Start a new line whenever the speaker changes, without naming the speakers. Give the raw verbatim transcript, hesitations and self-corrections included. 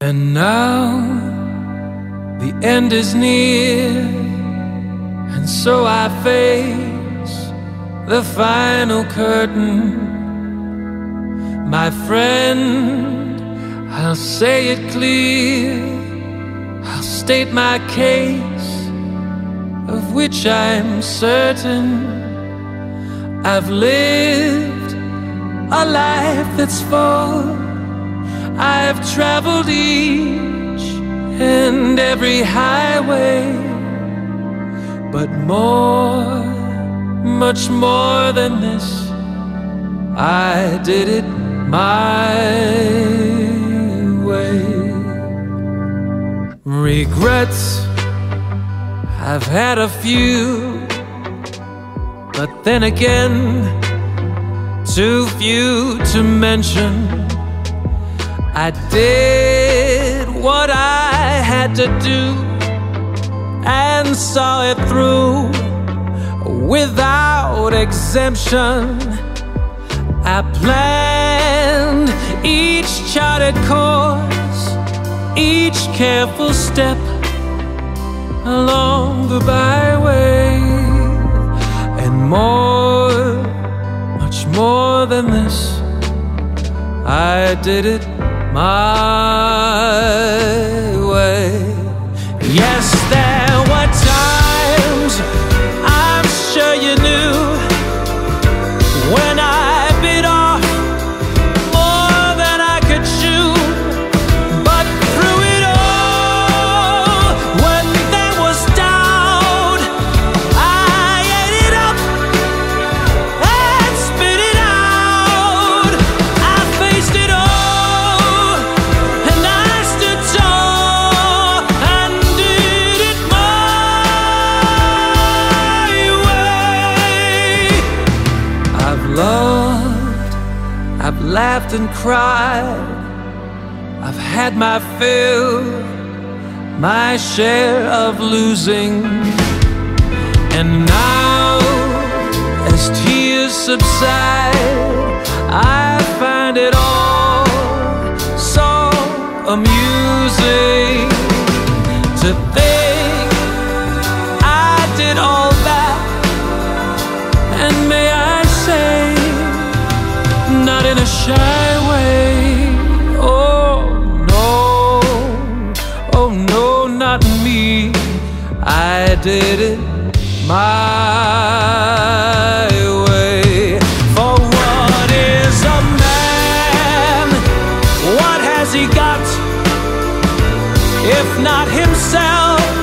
And now the end is near, and so I face the final curtain. My friend, I'll say it clear, I'll state my case, of which I'm certain. I've lived a life that's full, I've traveled each and every highway, but more, much more than this, I did it my way. Regrets, I've had a few, but then again, too few to mention. I did what I had to do and saw it through without exemption. I planned each charted course, each careful step along the byway, and more, much more than this, I did it my way. Yes, there were times, I'm sure you knew, when I bit off more than I could chew. But through it all, when there was doubt, I ate it up and spit it out. I faced it all, and I stood tall and did it my way. I've loved, I've laughed and cried, I've had my fill, my share of losing. And now, as tears subside, I find it all so amusing to think I did all that, and may I say, not in a shy way. Oh no, oh no, not me. I did it my way. For what is a man? What has he got, if not himself?